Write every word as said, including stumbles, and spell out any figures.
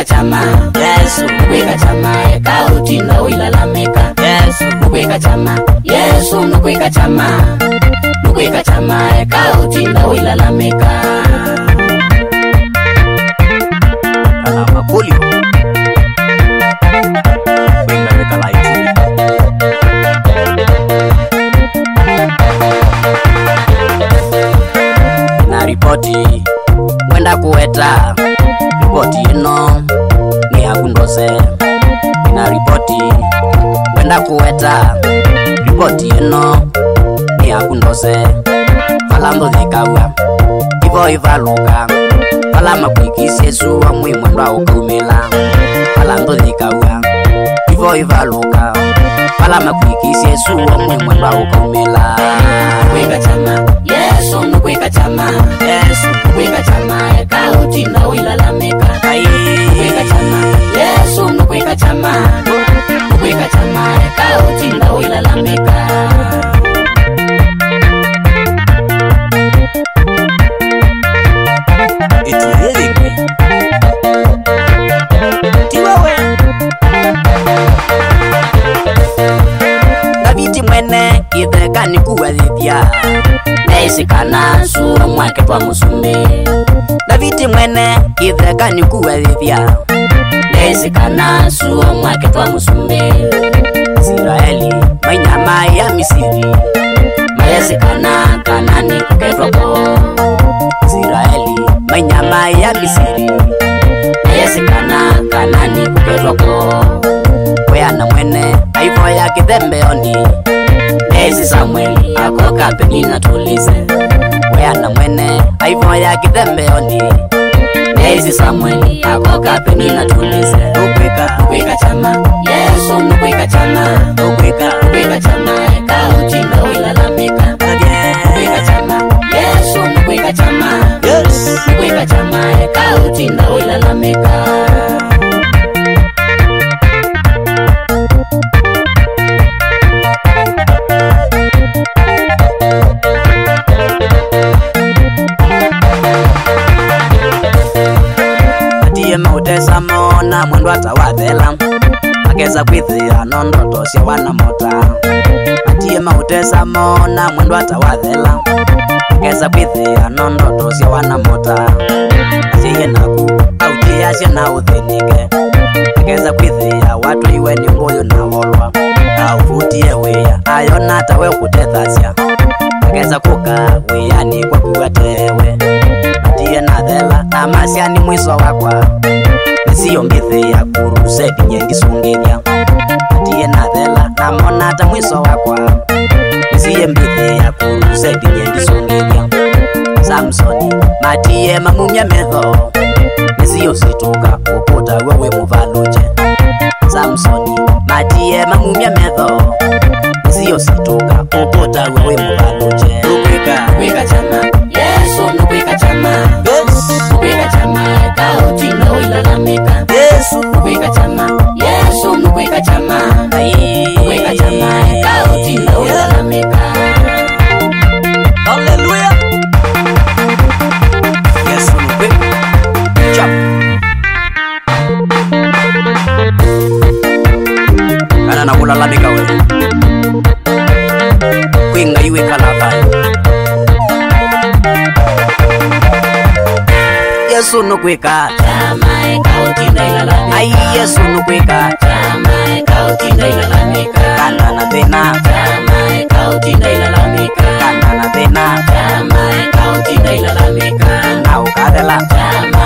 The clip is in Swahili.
nukweka chama Yesu nukweka chama kauti na wilalamika Yesu nukweka chama Yesu nukweka chama nukweka chama kauti na wilalamika Ala makulio Wenga weka laiti Na ripoti Mwenda kuweta Ripoti ino Ni hakundose Na ripoti Mwenda kuweta Ripoti ino Ni hakundose Falando dhikawa Ivo ivaluka Falama kuikisi suwa mwi mwenda ukaumela Falando dhikawa Ivo ivaluka Falama kuikisi suwa mwi mwenda ukaumela Nukweka chama Yesu nukweka chama Yesu nukweka chama kauti na wilalamika nukweka chama Yesu nukweka chama nukweka chama kauti na wilalamika Ituelingwe Tiwawe Daviti mwene kitheka ni kuwethithia Neisikana suwa mwake twa musume Daviti mwene kitheka ni kuwethithia Neisikana suwa mwake twa musume Israeli mainyama ya Misiri Maesikana kanani kuketwa ko Israeli mainyama ya Misiri Maesikana kanani kuketwa ko Weana mwene aivo ya kithembeoni Nesi Samueli ako kapeni na tulize Weana mwene aivo ya kithembeoni Nesi Samueli ako kapeni na tulize Nukweka nukweka chama Yesu nukweka chama Nukweka nukweka chama kauti na wilalamika nukweka chama Yesu nukweka chama Yes nukweka chama kauti na wilalamika Atiye mautesa mona mwendo atawathela Akeza kwithia no ndoto cia wana mota Atiye mautesa mona mwendo atawathela Akeza kwithia no ndoto cia wana mota Asiye naku auti acia na uthinike Akeza kwithia watu iwe ni mbuyu na wolwa Aufutie wia ayona atawe kutethacia Akeza kuka wiani kwa kuwetewe Atiye na thela amacia ni mwiso wakwa Nisiyo mbithi ya kurusedi nyengi sungithia Atiye na thela na mona ata mwiso wakwa Nisiye mbithi ya kurusedi nyengi sungithia Samsoni matiye mamumya metho Nisiyo situka ukuta wewe muvaluje Samsoni matiye mamumya metho Nisiyo situka ukuta wewe muvaluje Nukweka nukweka chama Yesu nukweka chama nukweka chama kauti na wilalamika Yesu nukweka chama Yesu nukweka chama nukweka chama kauti na wilalamika Hallelujah Yesu nukweka Chap Kana na kulalamika wewe Kwinga iwe kalafai Yesu nukweka chama kauti na wilalamika Ai Yesu nukweka chama kauti na wilalamika Kana na thina chama kauti na wilalamika Kana na thina chama kauti na wilalamika Na ukathela chama